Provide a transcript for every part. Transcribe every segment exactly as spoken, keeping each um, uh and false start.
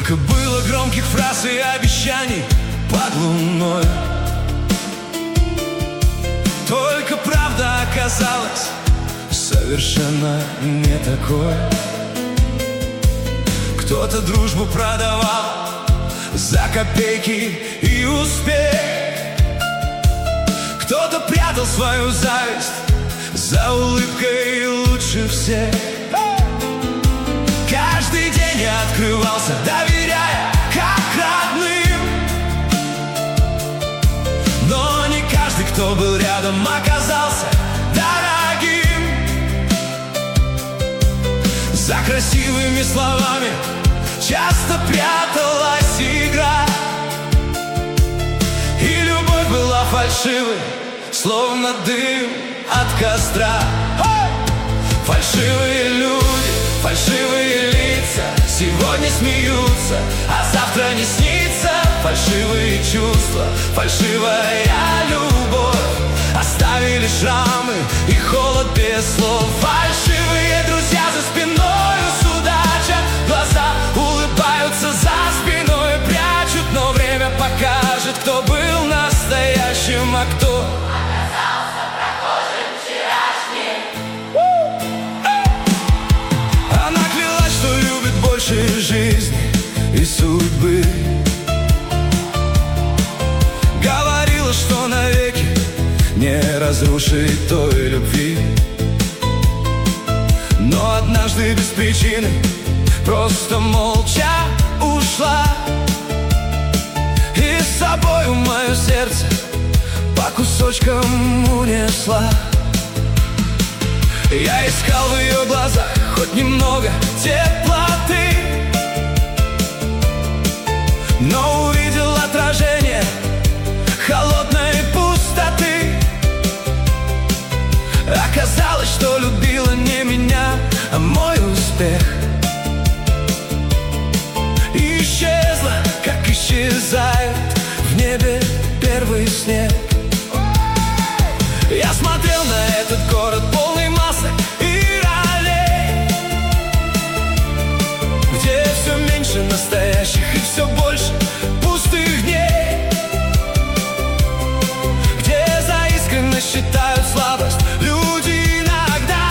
Сколько было громких фраз и обещаний под луной, только правда оказалась совершенно не такой. Кто-то дружбу продавал за копейки и успех, кто-то прятал свою зависть за улыбкой лучше всех. Каждый день я открывался, доверяя как родным, но не каждый, кто был рядом, оказался дорогим. За красивыми словами часто пряталась игра, и любовь была фальшивой, словно дым от костра. Фальшивые люди, фальшивые лица сегодня смеются, а завтра не снится. Фальшивые чувства, фальшивая любовь оставили шрамы и холод без слов. Фальшивые друзья за спиной судачат, глаза улыбаются за спиной прячут, но время покажет, кто был настоящим, а кто оказался прохожим вчерашним. Она клялась, что любит больше жизни и судьбы, говорила, что навеки не разрушит той любви. Но однажды без причины просто молча ушла, и с собою мое сердце по кусочкам унесла. Я искал в ее глазах хоть немного теплоты, но увидел отражение холодной пустоты. Оказалось, что любила не меня, а мой успех. И исчезла, как исчезает в небе первый снег. Я смотрел на этот город, полный масок и ролей, где все меньше настоящих и все больше пустых дней, где за искренность считают слабость люди иногда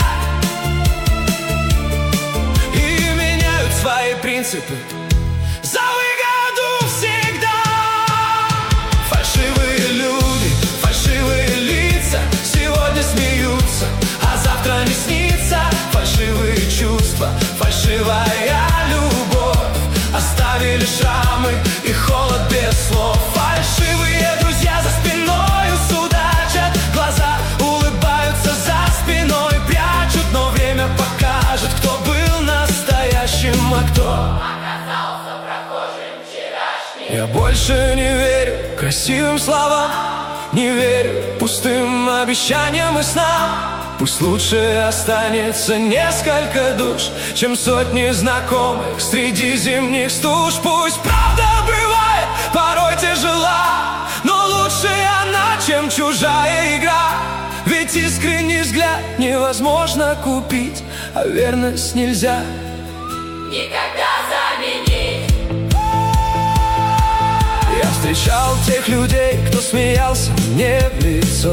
и меняют свои принципы за выгоду всегда. Фальшивые люди, фальшивые лица сегодня смеются, а завтра не снится. Фальшивые чувства, фальшивая любовь оставили шрамы и холод без слов. Фальшивые друзья за спиной судачат, глаза улыбаются за спиной прячут, но время покажет, кто был настоящим, а кто оказался прохожим вчерашним. Я больше не верю красивым словам, не верю пустым обещаниям и снам. Пусть лучше останется несколько душ, чем сотни знакомых среди зимних стуж. Пусть правда бывает порой тяжела, но лучше она, чем чужая игра. Ведь искренний взгляд невозможно купить, а верность нельзя никогда заменить. Я встречал тех людей, кто смеялся мне в лицо,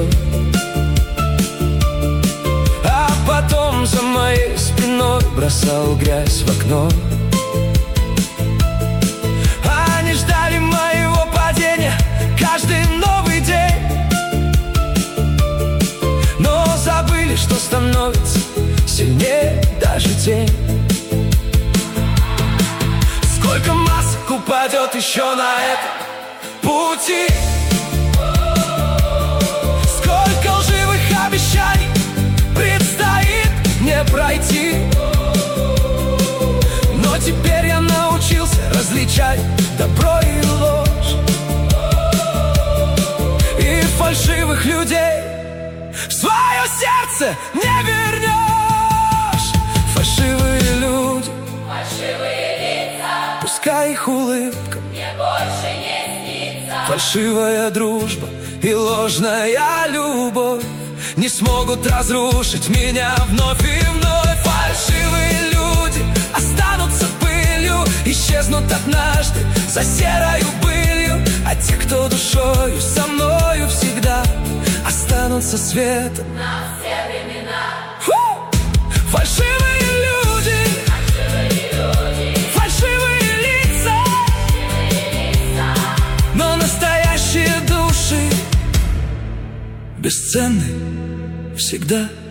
а потом за моей спиной бросал грязь в окно. Они ждали моего падения каждый новый день, но забыли, что становится сильнее даже тень. Сколько масок упадет еще на этом пути, сколько лживых обещаний предстоит мне пройти. Но теперь я научился различать добро и ложь, и фальшивых людей в свое сердце не вернешь. Фальшивые люди, Фальшивые лица, пускай их улыбка мне больше не снится. фальшивая дружба и ложная любовь не смогут разрушить меня вновь и вновь. Фальшивые люди останутся пылью, исчезнут исчезнут однажды за серою былью, а те, кто душою со мною всегда, останутся светом на все времена. Фу! Фальшивые люди, Фальшивые люди, фальшивые лица, фальшивые лица, но настоящие души бесценны всегда.